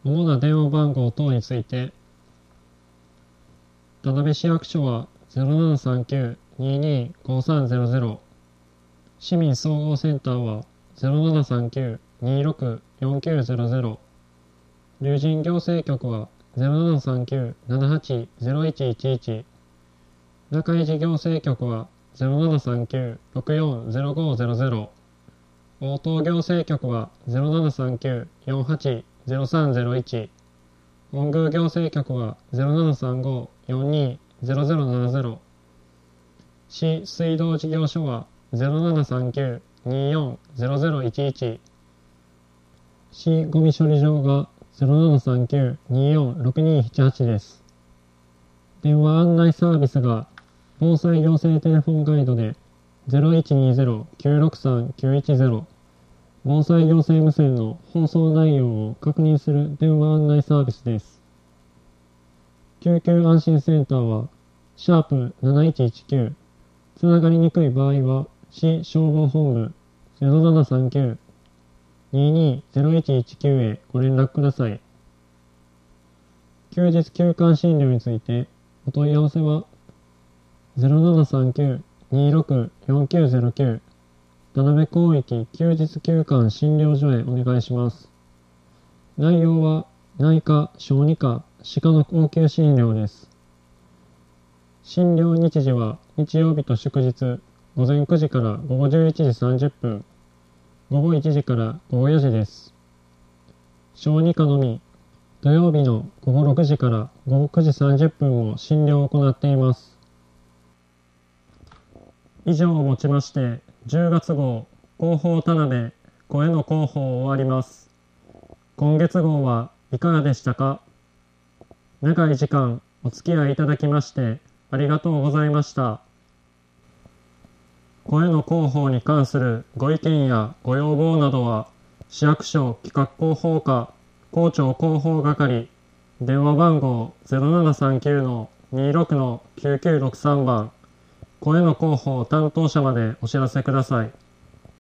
主な電話番号等について、田辺市役所は0739-225300、市民総合センターは0739-264900、龍神行政局は0739-780111、中井事行政局は0739-640500、応答行政局は0739-480301、本宮行政局は0735-420070、市水道事業所は0739-240011、市ゴミ処理場が0739-246278です。電話案内サービスが防災行政テレフォンガイドで0120-963-910、防災行政無線の放送内容を確認する電話案内サービスです。救急安心センターは#7119、つながりにくい場合は市消防本部0739-220119へご連絡ください。休日休館診療についてお問い合わせは0739-264909、田辺広域休日休館診療所へお願いします。内容は内科、小児科、歯科の応急診療です。診療日時は日曜日と祝日、午前9時から午後11時30分、午後1時から午後4時です。小児科のみ、土曜日の午後6時から午後9時30分も診療を行っています。以上をもちまして、10月号広報田辺声の広報を終わります。今月号はいかがでしたか？長い時間お付き合いいただきましてありがとうございました。声の広報に関するご意見やご要望などは、市役所企画広報課広聴広報係、電話番号 0739-26-9963 番、声の広報担当者までお知らせください。